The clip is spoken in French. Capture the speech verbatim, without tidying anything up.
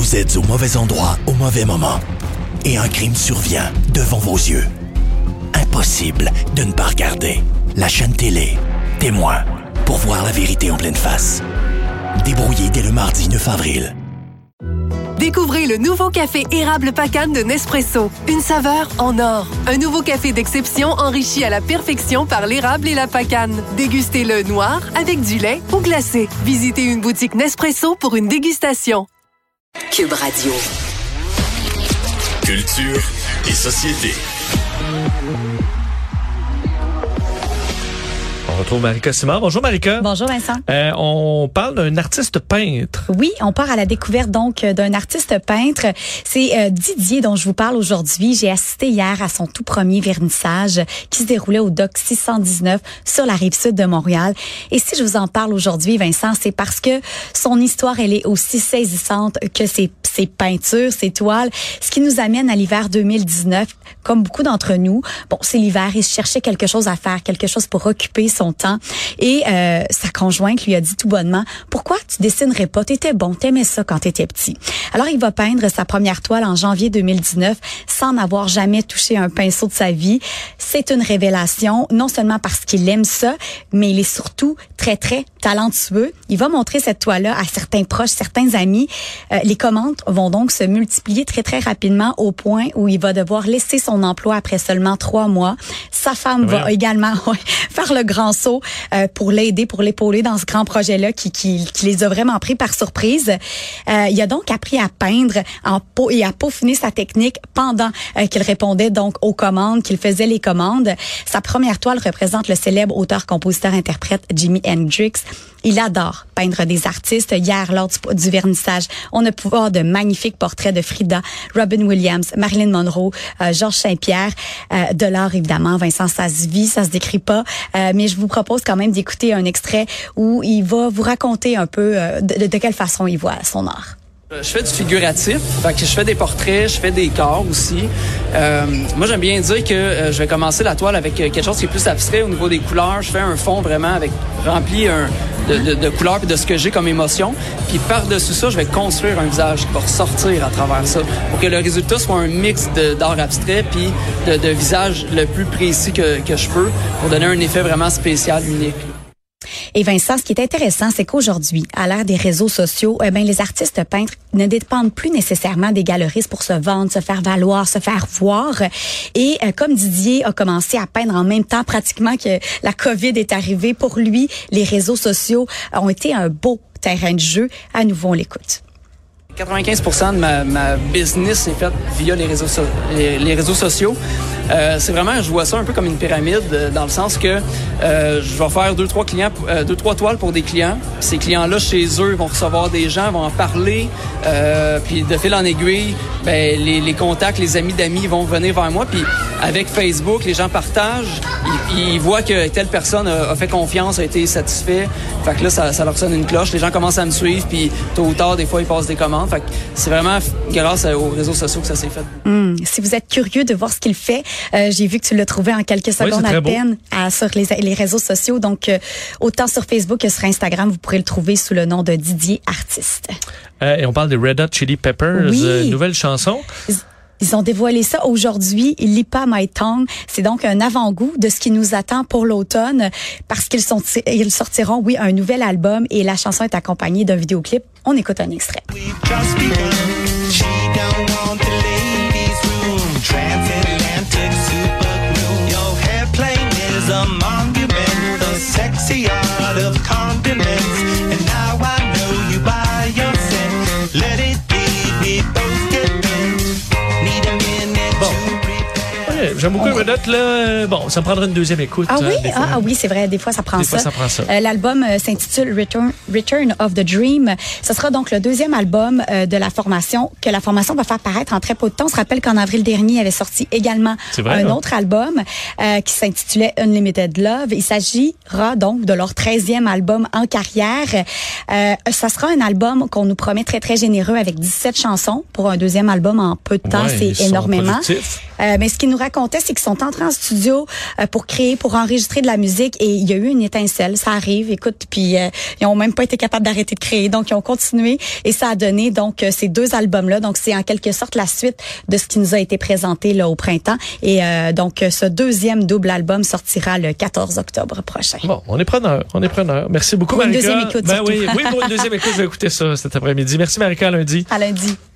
Vous êtes au mauvais endroit au mauvais moment. Et un crime survient devant vos yeux. Impossible de ne pas regarder. La chaîne télé, Témoin, pour voir la vérité en pleine face. Débrouillé dès le mardi neuf avril. Découvrez le nouveau café érable Pacane de Nespresso. Une saveur en or. Un nouveau café d'exception enrichi à la perfection par l'érable et la pacane. Dégustez-le noir, avec du lait ou glacé. Visitez une boutique Nespresso pour une dégustation. Cube Radio. Culture et société. On retrouve Marika Simard. Bonjour Marika. Bonjour Vincent. Euh, on parle d'un artiste peintre. Oui, on part à la découverte donc d'un artiste peintre. C'est euh, Didier dont je vous parle aujourd'hui. J'ai assisté hier à son tout premier vernissage qui se déroulait au Dock six cent dix-neuf sur la rive sud de Montréal. Et si je vous en parle aujourd'hui, Vincent, c'est parce que son histoire, elle est aussi saisissante que ses, ses peintures, ses toiles. Ce qui nous amène à l'hiver deux mille dix-neuf. Comme beaucoup d'entre nous, bon, c'est l'hiver, il cherchait quelque chose à faire, quelque chose pour occuper son temps. Et euh, sa conjointe lui a dit tout bonnement, pourquoi tu dessinerais pas? T'étais bon, t'aimais ça quand t'étais petit. Alors, il va peindre sa première toile en janvier deux mille dix-neuf sans n'avoir jamais touché un pinceau de sa vie. C'est une révélation, non seulement parce qu'il aime ça, mais il est surtout très, très talentueux. Il va montrer cette toile-là à certains proches, certains amis. Euh, les commandes vont donc se multiplier très, très rapidement au point où il va devoir laisser son emploi après seulement trois mois. Sa femme ouais. va également ouais, faire le grand saut euh, pour l'aider, pour l'épauler dans ce grand projet-là qui, qui, qui les a vraiment pris par surprise. Euh, il a donc appris à peindre en peau et à peaufiner sa technique pendant euh, qu'il répondait donc aux commandes, qu'il faisait les commandes. Sa première toile représente le célèbre auteur-compositeur-interprète Jimi Hendrix. Il adore peindre des artistes. Hier, lors du, du vernissage, on a pu voir de magnifiques portraits de Frida, Robin Williams, Marilyn Monroe, euh, Georges Saint-Pierre. Euh, de l'art, évidemment, Vincent, ça se vit, ça se décrit pas. Euh, mais je vous propose quand même d'écouter un extrait où il va vous raconter un peu euh, de, de quelle façon il voit son art. Je fais du figuratif, fait que je fais des portraits, je fais des corps aussi. Euh, moi, j'aime bien dire que euh, je vais commencer la toile avec quelque chose qui est plus abstrait au niveau des couleurs. Je fais un fond vraiment avec rempli un, de, de, de couleurs et de ce que j'ai comme émotion. Puis par-dessus ça, je vais construire un visage qui va ressortir à travers ça pour que le résultat soit un mix de, d'art abstrait puis de, de visage le plus précis que, que je peux pour donner un effet vraiment spécial, unique. Et Vincent, ce qui est intéressant, c'est qu'aujourd'hui, à l'ère des réseaux sociaux, eh ben les artistes peintres ne dépendent plus nécessairement des galeristes pour se vendre, se faire valoir, se faire voir. Et euh, comme Didier a commencé à peindre en même temps pratiquement que la COVID est arrivée, pour lui, les réseaux sociaux ont été un beau terrain de jeu. À nouveau, on l'écoute. quatre-vingt-quinze pour cent de ma, ma business est faite via les réseaux, so- les, les réseaux sociaux. Euh, c'est vraiment, je vois ça un peu comme une pyramide, euh, dans le sens que euh, je vais faire deux, trois clients, euh, deux, trois toiles pour des clients. Ces clients-là, chez eux, vont recevoir des gens, vont en parler. Euh, puis de fil en aiguille, ben, les, les contacts, les amis d'amis vont venir vers moi. Puis avec Facebook, les gens partagent. Ils, ils voient que telle personne a, a fait confiance, a été satisfait. Fait que là, ça, ça leur sonne une cloche. Les gens commencent à me suivre. Puis tôt ou tard, des fois, ils passent des commandes. Fait que c'est vraiment grâce aux réseaux sociaux que ça s'est fait. Mmh. Si vous êtes curieux de voir ce qu'il fait, euh, j'ai vu que tu l'as trouvé en quelques secondes oui, à peine à, sur les, les réseaux sociaux. Donc, euh, autant sur Facebook que sur Instagram, vous pourrez le trouver sous le nom de Didier Artiste. Euh, et on parle des Red Hot Chili Peppers, oui. euh, nouvelle chanson. Ils ont dévoilé ça aujourd'hui, Lipa My Tongue. C'est donc un avant-goût de ce qui nous attend pour l'automne parce qu'ils sont, ils sortiront, oui, un nouvel album et la chanson est accompagnée d'un vidéoclip. On écoute un extrait. J'aime beaucoup Red Hot, là. Bon, ça me prendra une deuxième écoute. Ah oui? Hein, ah, ah oui, c'est vrai. Des fois, ça prend des ça. Des fois, ça prend ça. Euh, l'album euh, s'intitule Return, Return of the Dream. Ce sera donc le deuxième album euh, de la formation que la formation va faire paraître en très peu de temps. On se rappelle qu'en avril dernier, il avait sorti également vrai, un hein? autre album euh, qui s'intitulait Unlimited Love. Il s'agira donc de leur treizième album en carrière. Euh, ça sera un album qu'on nous promet très, très généreux avec dix-sept chansons. Pour un deuxième album en peu de temps, ouais, c'est énormément. Euh, mais ce qu'il nous racontait racontaient, c'est qu'ils sont entrés en studio euh, pour créer, pour enregistrer de la musique et il y a eu une étincelle. Ça arrive, écoute, puis euh, ils ont même pas été capables d'arrêter de créer. Donc, ils ont continué et ça a donné donc ces deux albums-là. Donc, c'est en quelque sorte la suite de ce qui nous a été présenté là au printemps. Et euh, donc, ce deuxième double album sortira le quatorze octobre prochain. Bon, on est preneur, on est preneur. Merci beaucoup, pour Marika. Une deuxième écoute, ben oui, oui, pour une deuxième écoute, je vais écouter ça cet après-midi. Merci, Marika, à lundi. À lundi.